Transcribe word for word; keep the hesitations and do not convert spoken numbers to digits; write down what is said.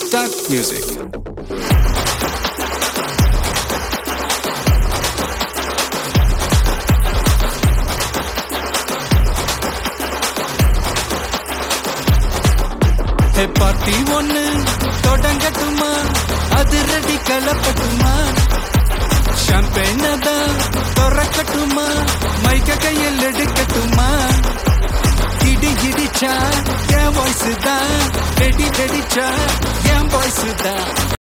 Start music. Hey party ஒன்னு தொடங்கட்டுமா அதிரடி கலப்பட்டுமா champagne தான் திறக்கட்டுமா மைக்க கையில் எடுக்கட்டுமா இடி இடிச்சா என் வாய்ஸ் தான் வெடி வெடிச்சா என் வாய்ஸ் தான்